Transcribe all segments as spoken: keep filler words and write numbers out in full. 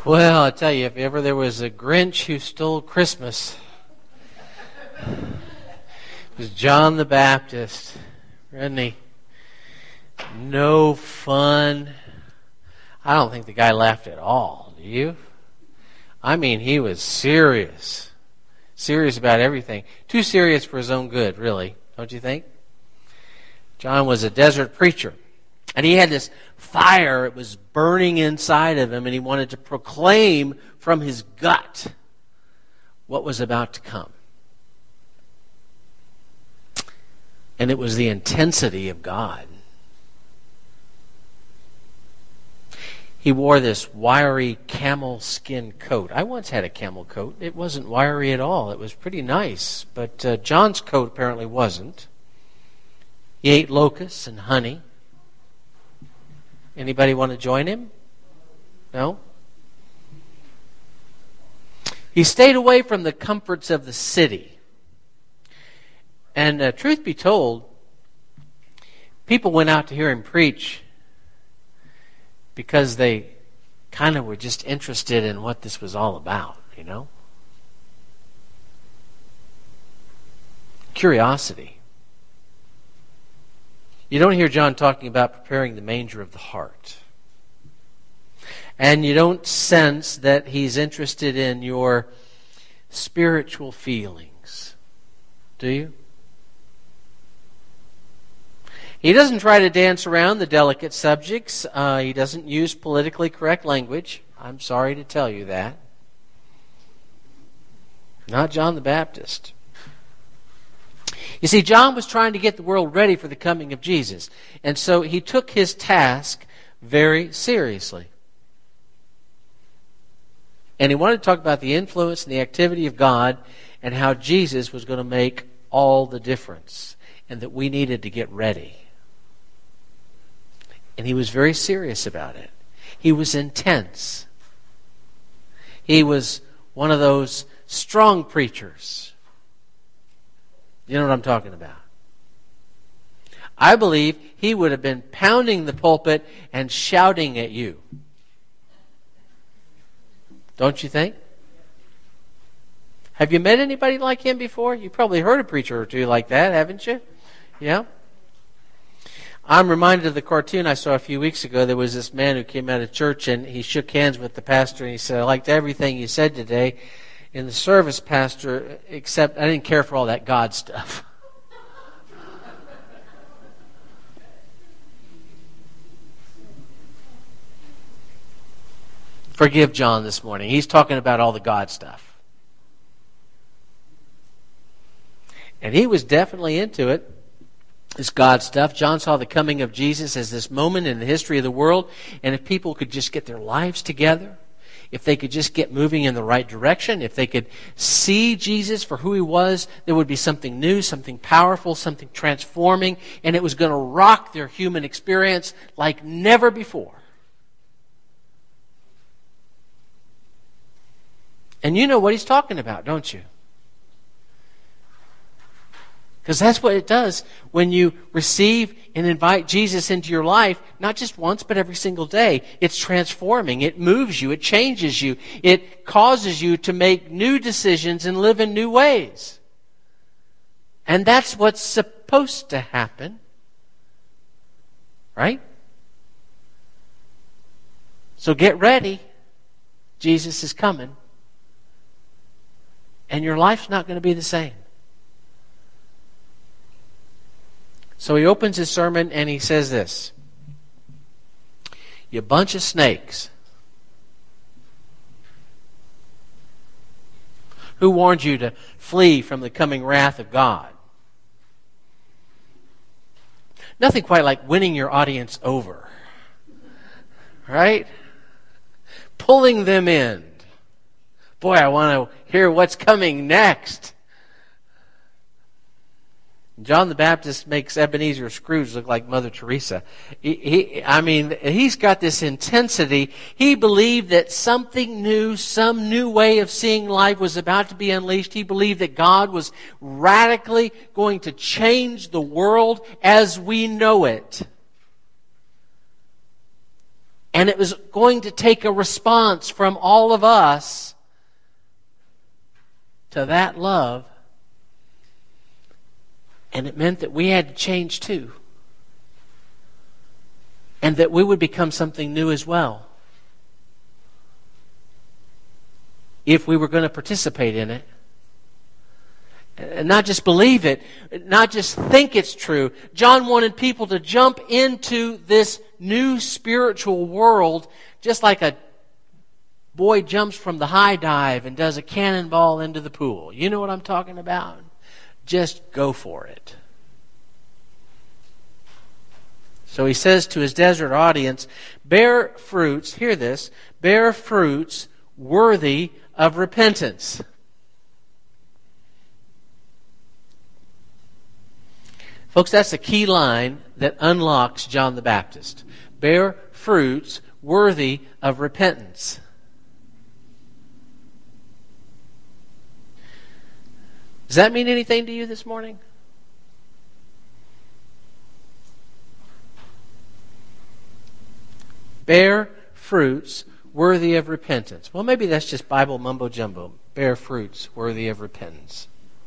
Well, I tell you, if ever there was a Grinch who stole Christmas, it was John the Baptist, wasn't he? No fun. I don't think the guy laughed at all, do you? I mean, he was serious. Serious about everything. Too serious for his own good, really, don't you think? John was a desert preacher. And he had this fire, it was burning inside of him, and he wanted to proclaim from his gut what was about to come. And it was the intensity of God. He wore this wiry camel skin coat. I once had a camel coat. It wasn't wiry at all. It was pretty nice. But uh, John's coat apparently wasn't. He ate locusts and honey. Anybody want to join him? No? He stayed away from the comforts of the city. And uh, truth be told, people went out to hear him preach because they kind of were just interested in what this was all about, you know? Curiosity. You don't hear John talking about preparing the manger of the heart. And you don't sense that he's interested in your spiritual feelings. Do you? He doesn't try to dance around the delicate subjects. Uh, he doesn't use politically correct language. I'm sorry to tell you that. Not John the Baptist. You see, John was trying to get the world ready for the coming of Jesus. And so he took his task very seriously. And he wanted to talk about the influence and the activity of God and how Jesus was going to make all the difference and that we needed to get ready. And he was very serious about it. He was intense. He was one of those strong preachers. You know what I'm talking about. I believe he would have been pounding the pulpit and shouting at you. Don't you think? Have you met anybody like him before? You've probably heard a preacher or two like that, haven't you? Yeah? I'm reminded of the cartoon I saw a few weeks ago. There was this man who came out of church and he shook hands with the pastor and he said, "I liked everything you said today in the service, Pastor, except I didn't care for all that God stuff." Forgive John this morning. He's talking about all the God stuff. And he was definitely into it, this God stuff. John saw the coming of Jesus as this moment in the history of the world, and if people could just get their lives together, if they could just get moving in the right direction, if they could see Jesus for who he was, there would be something new, something powerful, something transforming, and it was going to rock their human experience like never before. And you know what he's talking about, don't you? Because that's what it does when you receive and invite Jesus into your life, not just once, but every single day. It's transforming. It moves you. It changes you. It causes you to make new decisions and live in new ways. And that's what's supposed to happen. Right? So get ready. Jesus is coming. And your life's not going to be the same. So he opens his sermon and he says this: "You bunch of snakes. Who warned you to flee from the coming wrath of God?" Nothing quite like winning your audience over. Right? Pulling them in. Boy, I want to hear what's coming next. John the Baptist makes Ebenezer Scrooge look like Mother Teresa. He, he, I mean, he's got this intensity. He believed that something new, some new way of seeing life was about to be unleashed. He believed that God was radically going to change the world as we know it. And it was going to take a response from all of us to that love. And it meant that we had to change too. And that we would become something new as well. If we were going to participate in it. And not just believe it, not just think it's true. John wanted people to jump into this new spiritual world just like a boy jumps from the high dive and does a cannonball into the pool. You know what I'm talking about? Just go for it. So he says to his desert audience, bear fruits, hear this, bear fruits worthy of repentance. Folks, that's the key line that unlocks John the Baptist. Bear fruits worthy of repentance. Does that mean anything to you this morning? Bear fruits worthy of repentance. Well, maybe that's just Bible mumbo jumbo. Bear fruits worthy of repentance.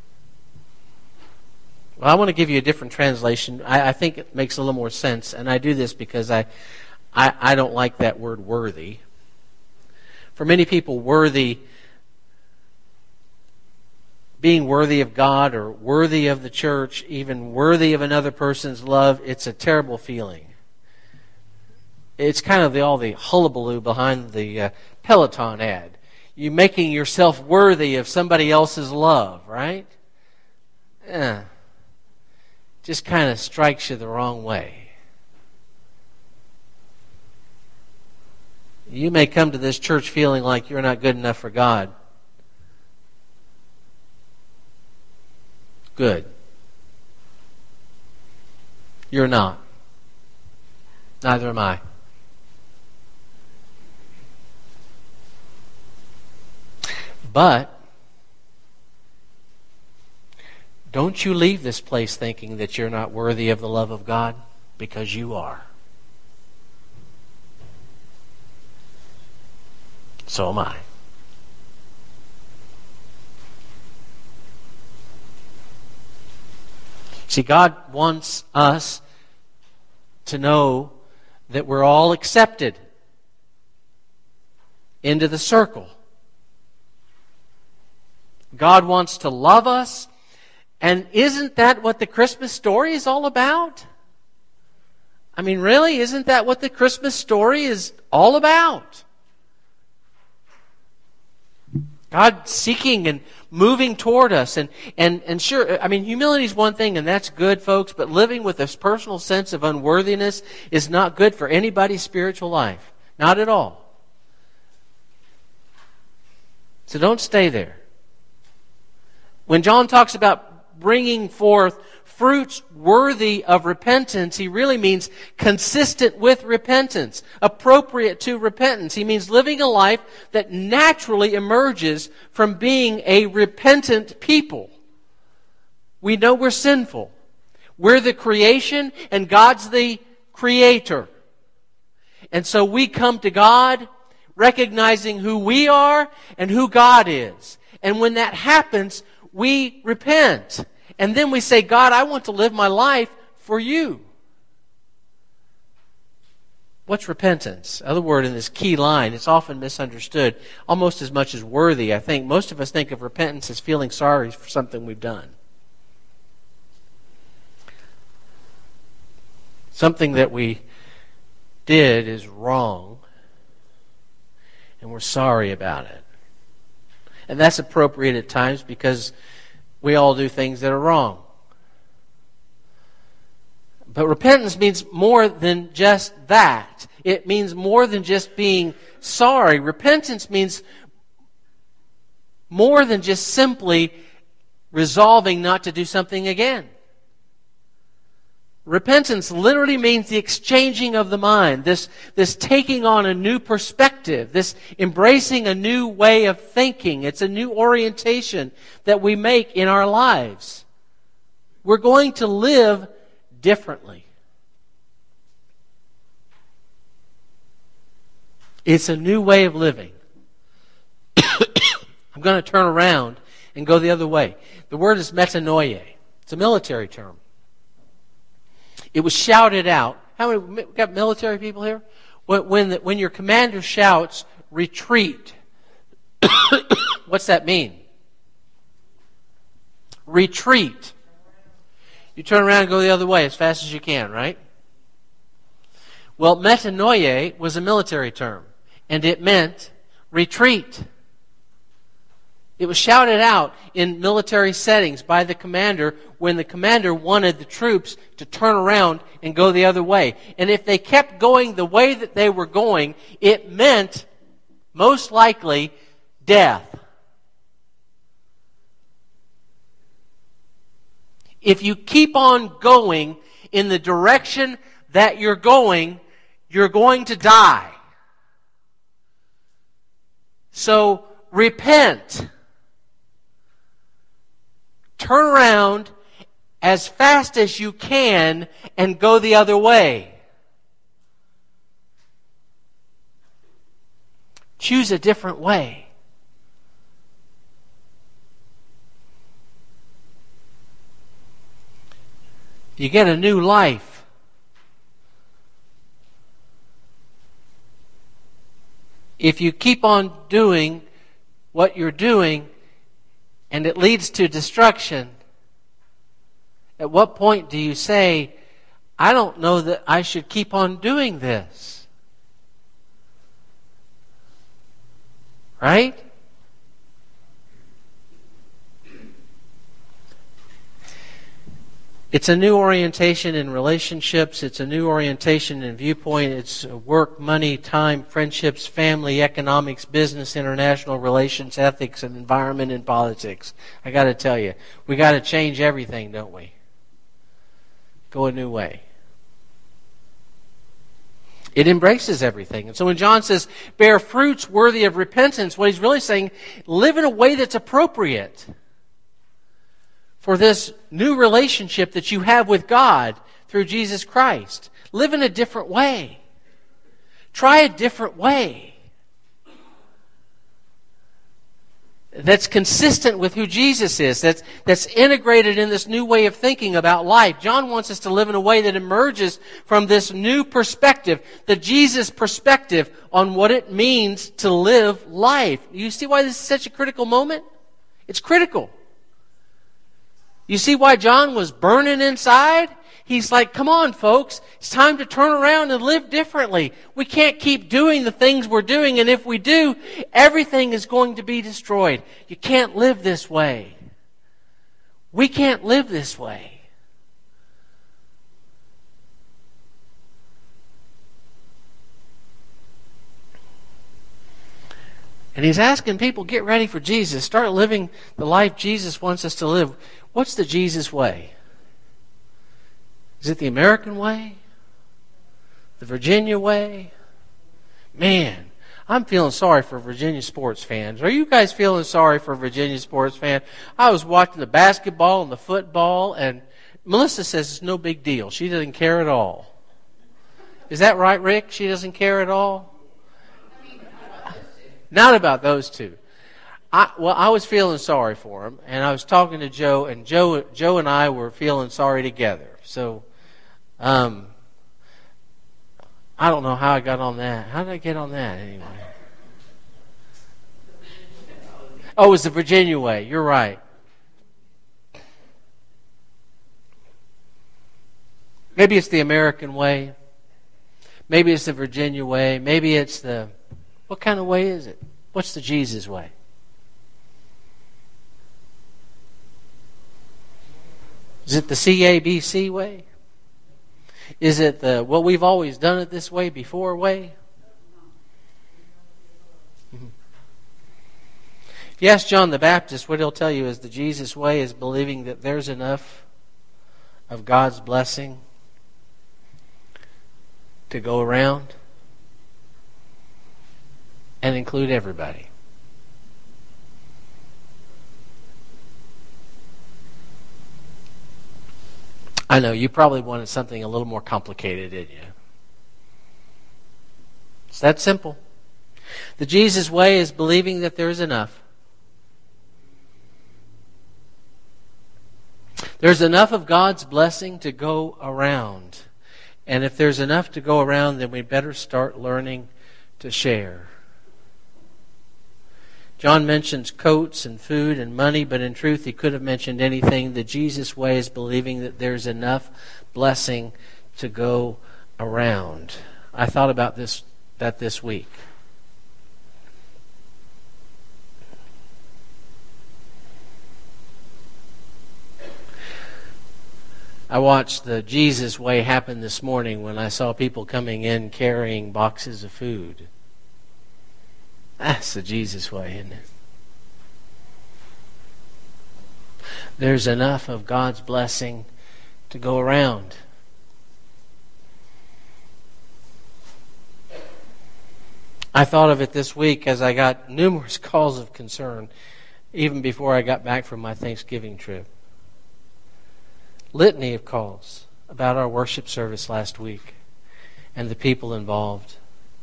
Well, I want to give you a different translation. I, I think it makes a little more sense, and I do this because I, I, I don't like that word worthy. For many people, worthy, being worthy of God or worthy of the church, even worthy of another person's love, it's a terrible feeling. It's kind of the, all the hullabaloo behind the uh, Peloton ad. You making yourself worthy of somebody else's love, right? Yeah. Just kind of strikes you the wrong way. You may come to this church feeling like you're not good enough for God. Good. You're not. Neither am I. But don't you leave this place thinking that you're not worthy of the love of God, because you are. So am I. See, God wants us to know that we're all accepted into the circle. God wants to love us. And isn't that what the Christmas story is all about? I mean, really, isn't that what the Christmas story is all about? God seeking and moving toward us. And, and, and sure, I mean, humility is one thing, and that's good, folks, but living with this personal sense of unworthiness is not good for anybody's spiritual life. Not at all. So don't stay there. When John talks about bringing forth fruits worthy of repentance, he really means consistent with repentance, appropriate to repentance. He means living a life that naturally emerges from being a repentant people. We know we're sinful. We're the creation and God's the creator. And so we come to God recognizing who we are and who God is. And when that happens, we repent. And then we say, God, I want to live my life for you. What's repentance? Other word in this key line, it's often misunderstood, almost as much as worthy. I think most of us think of repentance as feeling sorry for something we've done. Something that we did is wrong, and we're sorry about it. And that's appropriate at times because we all do things that are wrong. But repentance means more than just that. It means more than just being sorry. Repentance means more than just simply resolving not to do something again. Repentance literally means the exchanging of the mind, this, this taking on a new perspective, this embracing a new way of thinking. It's a new orientation that we make in our lives. We're going to live differently. It's a new way of living. I'm going to turn around and go the other way. The word is metanoia. It's a military term. It was shouted out. How many we got military people here? When when, the, when your commander shouts, retreat. What's that mean? Retreat. You turn around and go the other way as fast as you can, right? Well, metanoia was a military term, and it meant retreat. It was shouted out in military settings by the commander when the commander wanted the troops to turn around and go the other way. And if they kept going the way that they were going, it meant, most likely, death. If you keep on going in the direction that you're going, you're going to die. So, repent. Turn around as fast as you can and go the other way. Choose a different way. You get a new life. If you keep on doing what you're doing and it leads to destruction, at what point do you say, I don't know that I should keep on doing this? Right? It's a new orientation in relationships. It's a new orientation in viewpoint. It's work, money, time, friendships, family, economics, business, international relations, ethics, and environment and politics. I got to tell you, we got to change everything, don't we? Go a new way. It embraces everything. And so when John says, bear fruits worthy of repentance, what he's really saying, live in a way that's appropriate for this new relationship that you have with God through Jesus Christ. Live in a different way. Try a different way that's consistent with who Jesus is, that's, that's integrated in this new way of thinking about life. John wants us to live in a way that emerges from this new perspective, the Jesus perspective on what it means to live life. You see why this is such a critical moment? It's critical. You see why John was burning inside? He's like, come on, folks. It's time to turn around and live differently. We can't keep doing the things we're doing, and if we do, everything is going to be destroyed. You can't live this way. We can't live this way. And he's asking people, get ready for Jesus. Start living the life Jesus wants us to live. What's the Jesus way? Is it the American way? The Virginia way? Man, I'm feeling sorry for Virginia sports fans. Are you guys feeling sorry for Virginia sports fans? I was watching the basketball and the football, and Melissa says it's no big deal. She doesn't care at all. Is that right, Rick? She doesn't care at all? Not about those two. I, well, I was feeling sorry for him, and I was talking to Joe, and Joe, Joe and I were feeling sorry together. So, um, I don't know how I got on that. How did I get on that anyway? Oh, it was the Virginia way. You're right. Maybe it's the American way. Maybe it's the Virginia way. Maybe it's the... What kind of way is it? What's the Jesus way? Is it the C A B C way? Is it the, well, we've always done it this way before way? Mm-hmm. If you ask John the Baptist, what he'll tell you is the Jesus way is believing that there's enough of God's blessing to go around and include everybody. I know, you probably wanted something a little more complicated, didn't you? It's that simple. The Jesus way is believing that there is enough. There's enough of God's blessing to go around. And if there's enough to go around, then we better start learning to share. John mentions coats and food and money, but in truth he could have mentioned anything. The Jesus way is believing that there's enough blessing to go around. I thought about this that this week. I watched the Jesus way happen this morning when I saw people coming in carrying boxes of food. That's the Jesus way, isn't it? There's enough of God's blessing to go around. I thought of it this week as I got numerous calls of concern, even before I got back from my Thanksgiving trip. Litany of calls about our worship service last week and the people involved.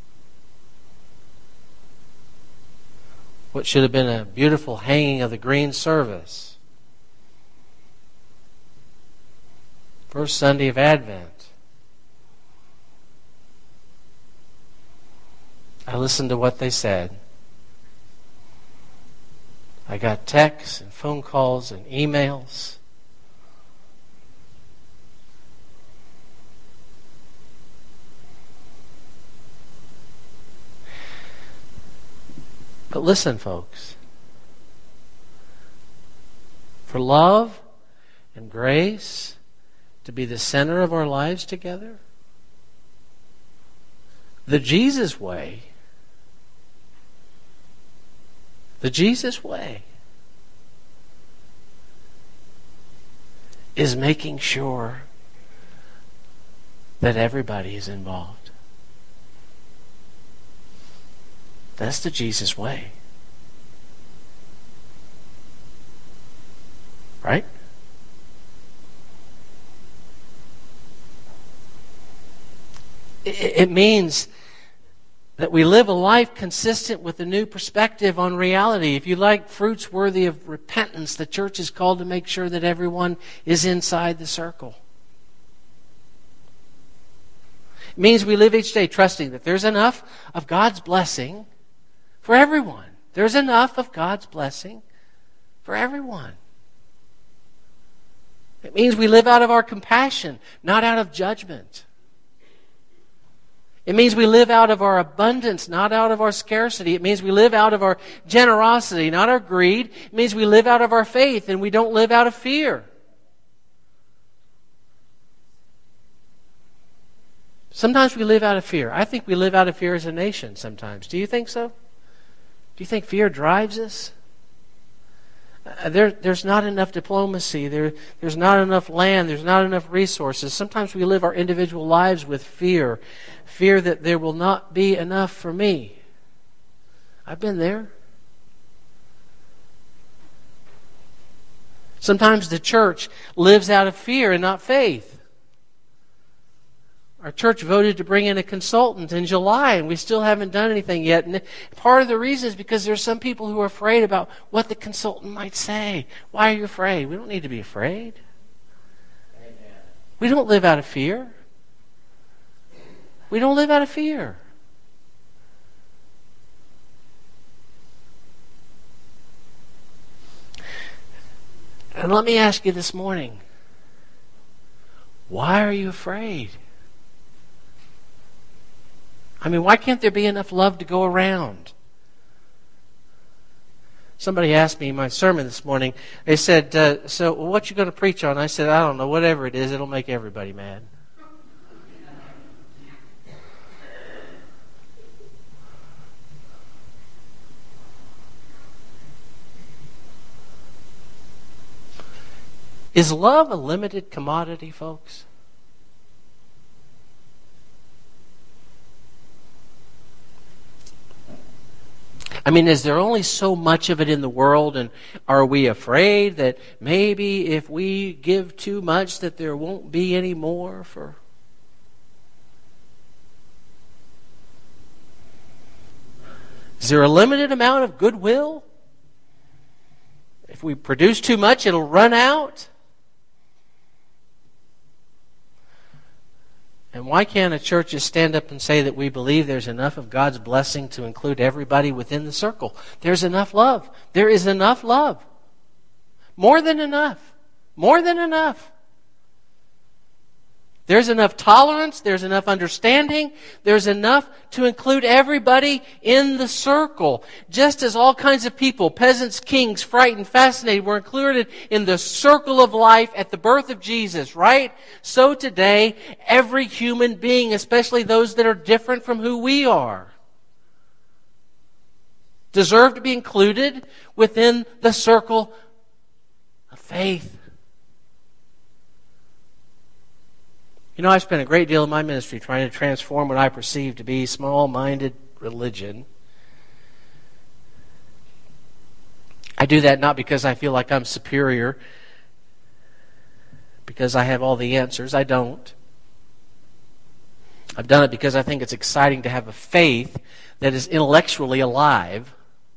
What should have been a beautiful hanging of the green service. First Sunday of Advent. I listened to what they said. I got texts and phone calls and emails. But listen, folks. For love and grace to be the center of our lives together, the Jesus way, the Jesus way is making sure that everybody is involved. That's the Jesus way. Right? It means that we live a life consistent with a new perspective on reality. If you like fruits worthy of repentance, the church is called to make sure that everyone is inside the circle. It means we live each day trusting that there's enough of God's blessing for everyone. There's enough of God's blessing for everyone. It means we live out of our compassion, not out of judgment. It means we live out of our abundance, not out of our scarcity. It means we live out of our generosity, not our greed. It means we live out of our faith and we don't live out of fear. Sometimes we live out of fear. I think we live out of fear as a nation sometimes. Do you think so? Do you think fear drives us? Uh, there, there's not enough diplomacy. There, there's not enough land. There's not enough resources. Sometimes we live our individual lives with fear. Fear that there will not be enough for me. I've been there. Sometimes the church lives out of fear and not faith. Our church voted to bring in a consultant in July, and we still haven't done anything yet. And part of the reason is because there's some people who are afraid about what the consultant might say. Why are you afraid? We don't need to be afraid. Amen. We don't live out of fear. We don't live out of fear. And let me ask you this morning, why are you afraid? I mean, why can't there be enough love to go around? Somebody asked me in my sermon this morning, they said, uh, so what you going to preach on? I said, I don't know, whatever it is, it'll make everybody mad. Is love a limited commodity, folks? I mean, is there only so much of it in the world, and are we afraid that maybe if we give too much that there won't be any more for? Is there a limited amount of goodwill? If we produce too much, it'll run out? And why can't a church just stand up and say that we believe there's enough of God's blessing to include everybody within the circle? There's enough love. There is enough love. More than enough. More than enough. There's enough tolerance. There's enough understanding. There's enough to include everybody in the circle. Just as all kinds of people, peasants, kings, frightened, fascinated, were included in the circle of life at the birth of Jesus, right? So today, every human being, especially those that are different from who we are, deserve to be included within the circle of faith. You know, I spent a great deal of my ministry trying to transform what I perceive to be small-minded religion. I do that not because I feel like I'm superior, because I have all the answers. I don't. I've done it because I think it's exciting to have a faith that is intellectually alive,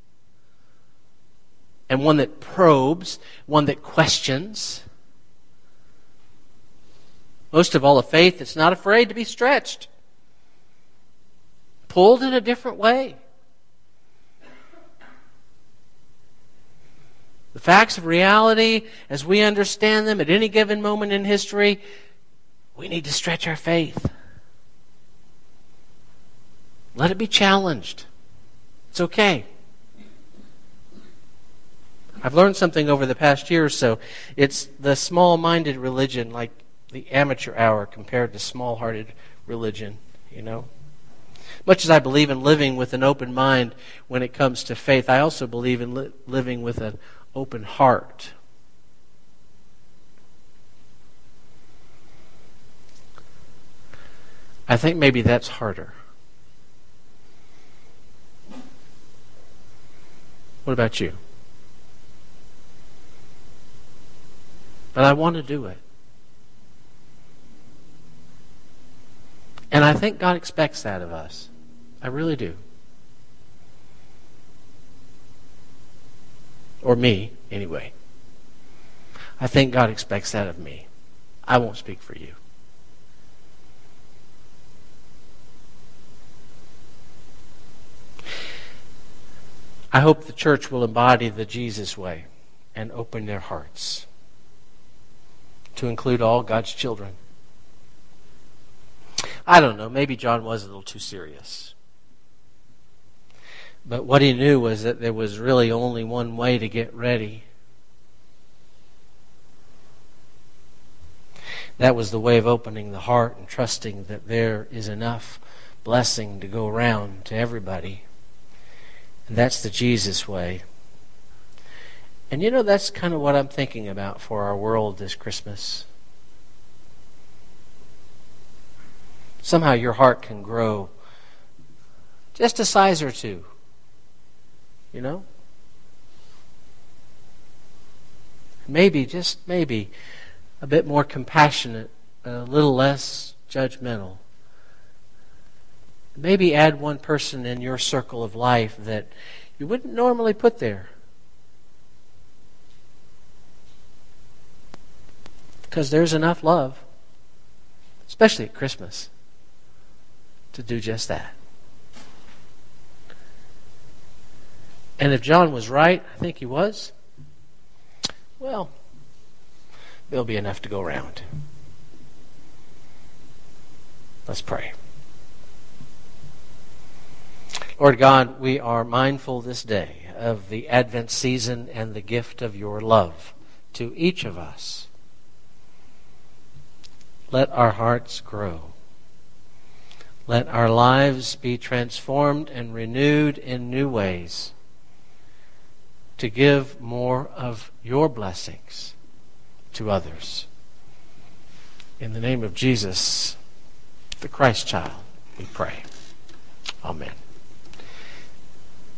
and one that probes, one that questions. Most of all, a faith that's not afraid to be stretched, pulled in a different way. The facts of reality, as we understand them at any given moment in history, we need to stretch our faith. Let it be challenged. It's okay. I've learned something over the past year or so. It's the small-minded religion, like the amateur hour compared to small-hearted religion, you know. Much as I believe in living with an open mind when it comes to faith, I also believe in li- living with an open heart. I think maybe that's harder. What about you? But I want to do it. And I think God expects that of us. I really do. Or me, anyway. I think God expects that of me. I won't speak for you. I hope the church will embody the Jesus way and open their hearts to include all God's children. I don't know, maybe John was a little too serious. But what he knew was that there was really only one way to get ready. That was the way of opening the heart and trusting that there is enough blessing to go around to everybody. And that's the Jesus way. And you know, that's kind of what I'm thinking about for our world this Christmas. Somehow your heart can grow just a size or two. You know? Maybe, just maybe, a bit more compassionate, a little less judgmental. Maybe add one person in your circle of life that you wouldn't normally put there. Because there's enough love, especially at Christmas, to do just that. And if John was right, I think he was, well, there'll be enough to go around. Let's pray. Lord God, we are mindful this day of the Advent season and the gift of your love to each of us. Let our hearts grow. Let our lives be transformed and renewed in new ways to give more of your blessings to others. In the name of Jesus, the Christ child, we pray. Amen.